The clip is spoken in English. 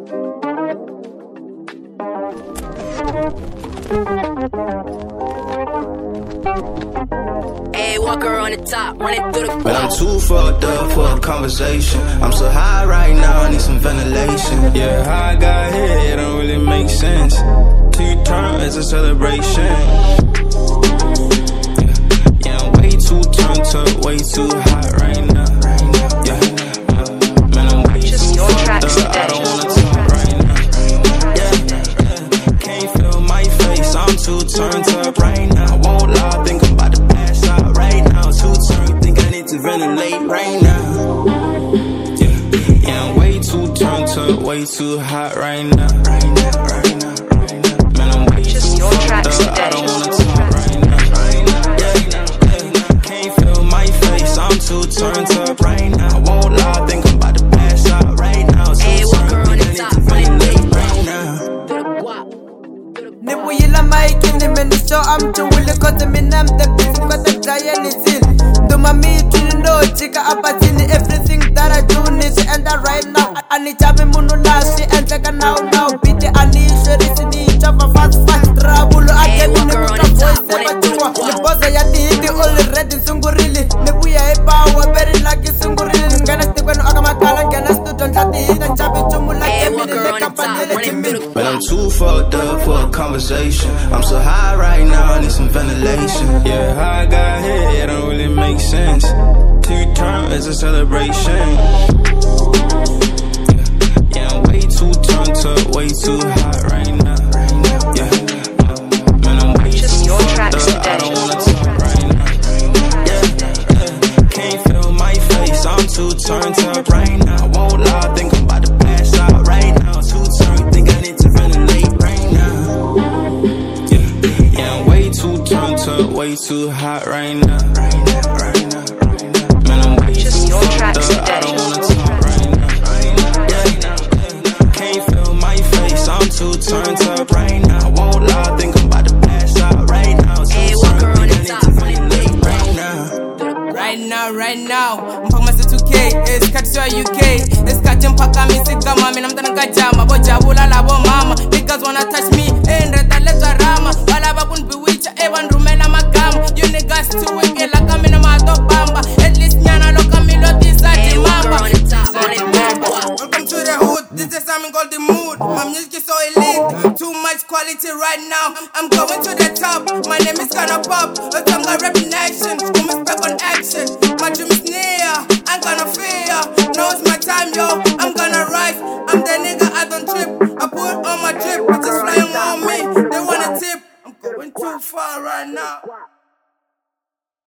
Hey, Walker on the top, run it through the But I'm too fucked up for a conversation. I'm so high right now, I need some ventilation. Yeah, how I got here, it don't really make sense. Till you turn, it's a celebration. Yeah, I'm way too turned up, way too hot right now. Yeah, man, I'm way too fucked up, I don't wanna talk right now. Yeah, can't feel my face, I'm too turned up right now. I won't lie, I think I'm about to pass out right now. Too turned, think I need to ventilate right now. Yeah, I'm way too turned up, way too hot right now. Man, I'm way too fucked up, I don't wanna talk right now. Can't feel my face, I'm too turned up right now. I won't lie, I think I'm about to pass out right now. Too turned, think I need to ventilate right now. Nibuyila maikini menisho amchuwili kote minam the busy kote giant itin Duma me to know chica apatini everything that I do needs to end up right now. Anichabi munu lashi and take a now beat the anisha risini chava fast trouble again in the voice never do Niposa ya hiti already sungurili Nibuya power very lucky sungurili Ngana stikwe no akamakala ngana student lati hita chabi chumula But I'm too fucked up for a conversation. I'm so high right now, I need some ventilation. Yeah, how I got here, it don't really make sense. Till you turn, it's a celebration. Yeah, I'm way too turned up, way too hot right now. Yeah, man, I'm way too fucked up, I don't wanna talk right now. Yeah, can't feel my face, I'm too turned up right now. I won't lie, I think I'm about to pass out right now. Too turned, think I need to ventilate right now. Yeah, I'm way too turned up, way too hot right now. Man, I'm way too fucked up, I don't wanna talk right now. Can't feel my face, I'm too turned up right now. I won't lie, I think I'm about to pass out right now. Too turned, think I need to ventilate right now. Right now, mpaka 2K, it's catch UK, it's catch mpaka misika mami na mtana kajama, boja bula labo mama, niggas wanna touch me, reta leza rama, wala bakun biwicha, ewan rumela magama, you niggas too wicked like I'm in a mato bamba, at least nyana loka milo disati mamba. Welcome to the hood, this is something called the mood, my music is so elite, too much quality right now, I'm going to the top, my name is gonna pop, a song I rap in action, come is back on action. My dream is near, I'm gonna fear. Now it's my time, yo, I'm gonna rise. I'm the nigga, I don't trip. I put on my drip, bitches flying on me. They want a tip. I'm going too far right now.